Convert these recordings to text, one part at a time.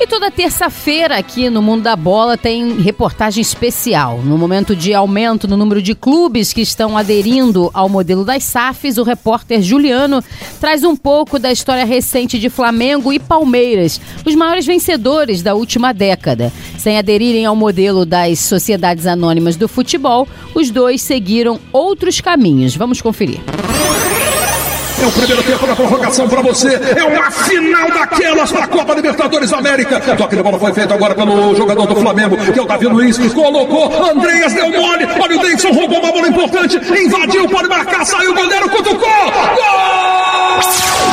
E toda terça-feira aqui no Mundo da Bola tem reportagem especial. No momento de aumento no número de clubes que estão aderindo ao modelo das SAFs, o repórter Juliano traz um pouco da história recente de Flamengo e Palmeiras, os maiores vencedores da última década. Sem aderirem ao modelo das sociedades anônimas do futebol, os dois seguiram outros caminhos. Vamos conferir. É o primeiro tempo da prorrogação para você. É uma final daquelas para a Copa Libertadores da América. Toque de bola foi feito agora pelo jogador do Flamengo, que é o Davi Luiz. Colocou, Andreas deu mole. Olha o Davidson, roubou uma bola importante. Invadiu, pode marcar, saiu o goleiro, cutucou. Gol!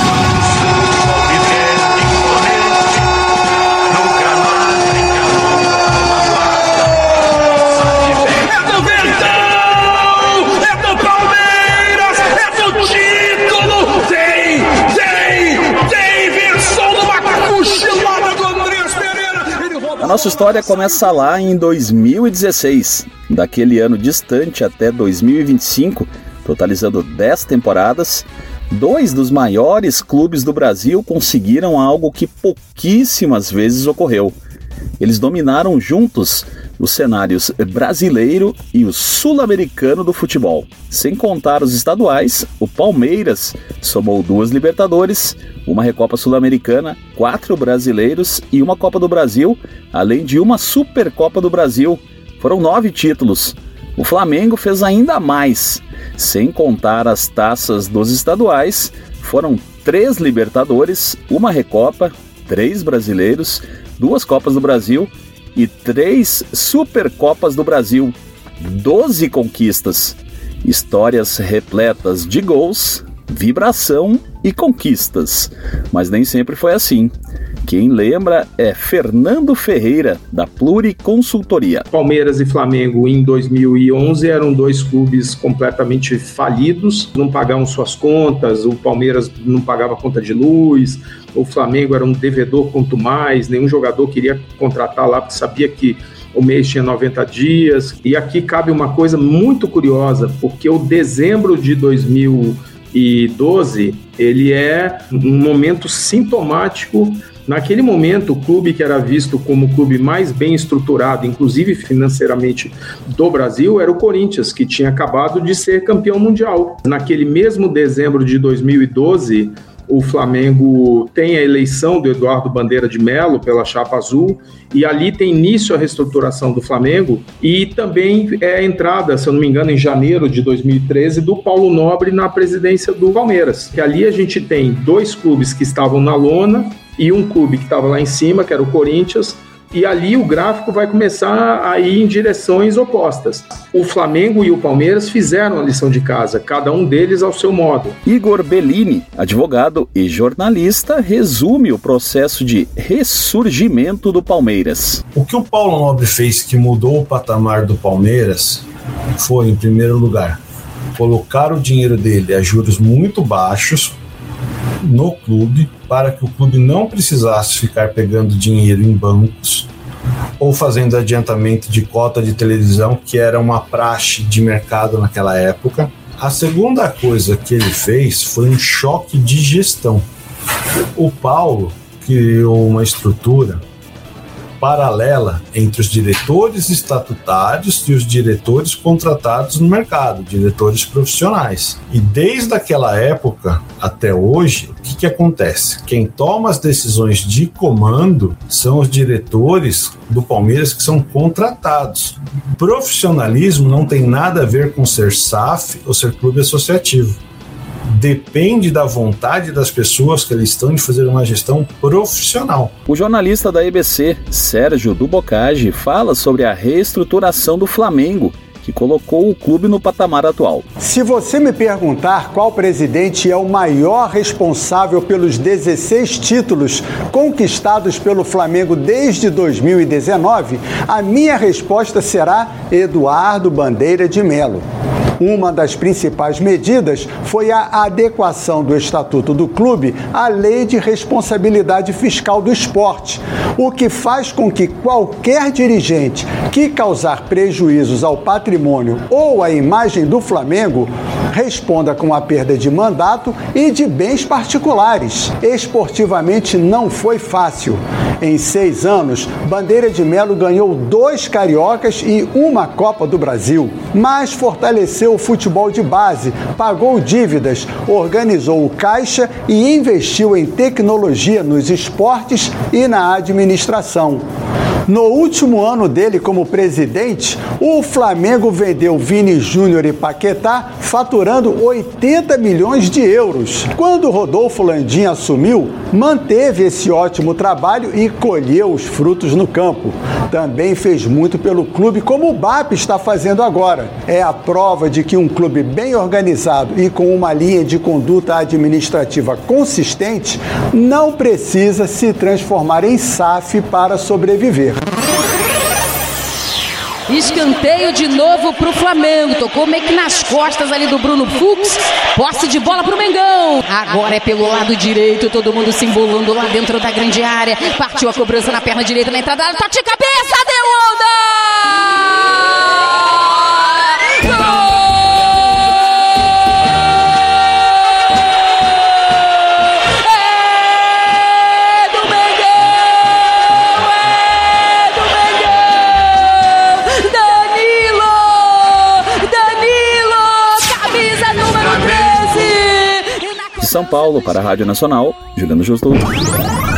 A nossa história começa lá em 2016, daquele ano distante até 2025, totalizando 10 temporadas, 2 dos maiores clubes do Brasil conseguiram algo que pouquíssimas vezes ocorreu. Eles dominaram juntos os cenários brasileiro e o sul-americano do futebol. Sem contar os estaduais, o Palmeiras somou 2 Libertadores, uma Recopa Sul-Americana, 4 brasileiros e uma Copa do Brasil, além de uma Supercopa do Brasil. Foram 9 títulos. O Flamengo fez ainda mais. Sem contar as taças dos estaduais, foram 3 Libertadores, uma Recopa, 3 brasileiros, 2 Copas do Brasil e 3 Supercopas do Brasil. 12 conquistas. Histórias repletas de gols, vibração e conquistas. Mas nem sempre foi assim. Quem lembra é Fernando Ferreira, da Pluri Consultoria. Palmeiras e Flamengo em 2011 eram 2 clubes completamente falidos, não pagavam suas contas, o Palmeiras não pagava conta de luz, o Flamengo era um devedor quanto mais, nenhum jogador queria contratar lá porque sabia que o mês tinha 90 dias. E aqui cabe uma coisa muito curiosa, porque o dezembro de 2012, ele é um momento sintomático. Naquele momento, o clube que era visto como o clube mais bem estruturado, inclusive financeiramente, do Brasil, era o Corinthians, que tinha acabado de ser campeão mundial. Naquele mesmo dezembro de 2012, o Flamengo tem a eleição do Eduardo Bandeira de Mello pela chapa azul, e ali tem início a reestruturação do Flamengo, e também é a entrada, se eu não me engano, em janeiro de 2013, do Paulo Nobre na presidência do Palmeiras. Que ali a gente tem 2 clubes que estavam na lona e um clube que estava lá em cima, que era o Corinthians, e ali o gráfico vai começar a ir em direções opostas. O Flamengo e o Palmeiras fizeram a lição de casa, cada um deles ao seu modo. Igor Bellini, advogado e jornalista, resume o processo de ressurgimento do Palmeiras. O que o Paulo Nobre fez que mudou o patamar do Palmeiras foi, em primeiro lugar, colocar o dinheiro dele a juros muito baixos no clube, para que o clube não precisasse ficar pegando dinheiro em bancos ou fazendo adiantamento de cota de televisão, que era uma praxe de mercado naquela época. A segunda coisa que ele fez foi um choque de gestão. O Paulo criou uma estrutura paralela entre os diretores estatutários e os diretores contratados no mercado, diretores profissionais. E desde aquela época até hoje, o que acontece? Quem toma as decisões de comando são os diretores do Palmeiras, que são contratados. Profissionalismo não tem nada a ver com ser SAF ou ser clube associativo. Depende da vontade das pessoas que eles estão de fazer uma gestão profissional. O jornalista da EBC, Sérgio Dubocage, fala sobre a reestruturação do Flamengo, que colocou o clube no patamar atual. Se você me perguntar qual presidente é o maior responsável pelos 16 títulos conquistados pelo Flamengo desde 2019, a minha resposta será Eduardo Bandeira de Mello. Uma das principais medidas foi a adequação do Estatuto do Clube à Lei de Responsabilidade Fiscal do Esporte, o que faz com que qualquer dirigente que causar prejuízos ao patrimônio ou à imagem do Flamengo responda com a perda de mandato e de bens particulares. Esportivamente não foi fácil. Em 6 anos, Bandeira de Melo ganhou 2 cariocas e 1 Copa do Brasil, mas fortaleceu o futebol de base, pagou dívidas, organizou o caixa e investiu em tecnologia nos esportes e na administração. No último ano dele como presidente, o Flamengo vendeu Vini Júnior e Paquetá, faturando 80 milhões de euros. Quando Rodolfo Landim assumiu, manteve esse ótimo trabalho e colheu os frutos no campo. Também fez muito pelo clube, como o BAP está fazendo agora. É a prova de que um clube bem organizado e com uma linha de conduta administrativa consistente não precisa se transformar em SAF para sobreviver. Escanteio de novo pro Flamengo. Tocou meio que nas costas ali do Bruno Fux. Posse de bola pro Mengão. Agora é pelo lado direito. Todo mundo se embolando lá dentro da grande área. Partiu a cobrança na perna direita, na entrada. Toque de cabeça, deu onda! Gol! São Paulo, para a Rádio Nacional, Juliano Justo.